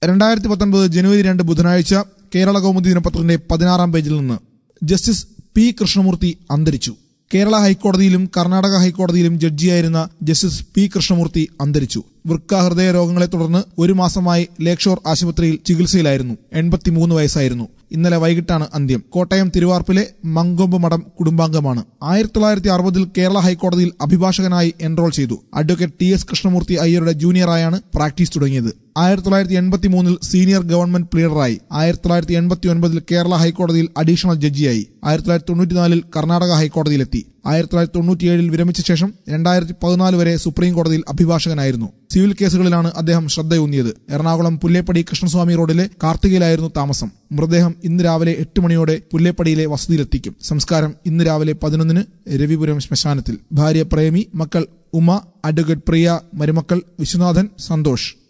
2019 ജനുവരി 2 ബുധനാഴ്ച കേരള കൗമുദി ദിനപത്രത്തിന്റെ 16-ാം പേജിൽ നിന്ന് ജസ്റ്റിസ് പി കൃഷ്ണമൂർത്തി അന്തരിച്ചു. കേരള ഹൈക്കോടതിയിലും കർണാടക ഹൈക്കോടതിയിലും ജഡ്ജിയായിരുന്ന ജസ്റ്റിസ് പി കൃഷ്ണമൂർത്തി അന്തരിച്ചു. വൃക്ക ഹൃദയ രോഗങ്ങളെ തുടർന്ന് ഒരു മാസമായി ലേക്ക് ഷോർ ആശുപത്രിയിൽ ചികിത്സയിലായിരുന്നു. 83 വയസ്സായിരുന്നു. ഇന്നലെ വൈകിട്ടാണ് അന്ത്യം. കോട്ടയം തിരുവാർപ്പിലെ മങ്കൊമ്പ് മഠം കുടുംബാംഗമാണ്. 1960 കേരള ഹൈക്കോടതിയിൽ അഭിഭാഷകനായി എൻറോൾ ചെയ്തു. അഡ്വക്കേറ്റ് ടി എസ് കൃഷ്ണമൂർത്തി അയ്യരുടെ ജൂനിയറായാണ് പ്രാക്ടീസ് തുടങ്ങിയത്. 1983 സീനിയർ ഗവൺമെന്റ് പ്ലീഡറായി. 1989 കേരള ഹൈക്കോടതിയിൽ അഡീഷണൽ ജഡ്ജിയായി. 1994 കർണാടക ഹൈക്കോടതിയിലെത്തി. 1997 വിരമിച്ച ശേഷം 2014 വരെ സുപ്രീം കോടതിയിൽ അഭിഭാഷകനായിരുന്നു. സിവിൽ കേസുകളിലാണ് അദ്ദേഹം ശ്രദ്ധയൂന്നിയത്. എറണാകുളം പുല്ലേപ്പടി കൃഷ്ണസ്വാമി റോഡിലെ കാർത്തികയിലായിരുന്നു താമസം. മൃതദേഹം ഇന്ന് രാവിലെ 8 മണിയോടെ പുല്ലേപ്പടിയിലെ വസതിയിലെത്തിക്കും. സംസ്കാരം ഇന്ന് രാവിലെ 11 രവിപുരം ശ്മശാനത്തിൽ. ഭാര്യ പ്രേമി, മക്കൾ ഉമ, അഡ്വക്കേറ്റ് പ്രിയ, മരുമക്കൾ വിശ്വനാഥൻ, സന്തോഷ്.